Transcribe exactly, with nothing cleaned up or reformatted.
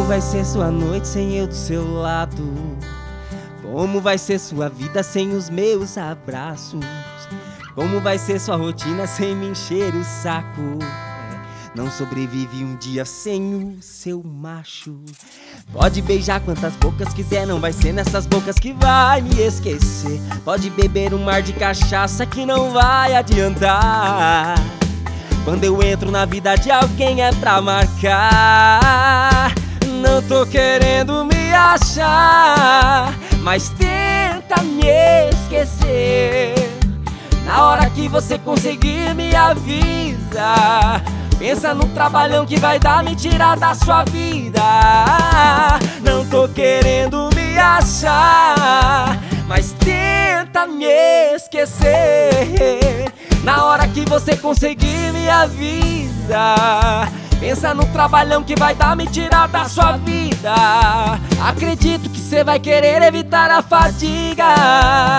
Como vai ser sua noite sem eu do seu lado? Como vai ser sua vida sem os meus abraços? Como vai ser sua rotina sem me encher o saco? Não sobrevive um dia sem o seu macho. Pode beijar quantas bocas quiser, não vai ser nessas bocas que vai me esquecer. Pode beber um mar de cachaça que não vai adiantar. Quando eu entro na vida de alguém é pra marcar. Não tô querendo me achar, mas tenta me esquecer. Na hora que você conseguir me avisa. Pensa no trabalhão que vai dar me tirar da sua vida. Não tô querendo me achar, mas tenta me esquecer. Na hora que você conseguir me avisa. Pensa no trabalhão que vai dar me tirar da sua vida. Acredito que cê vai querer evitar a fadiga.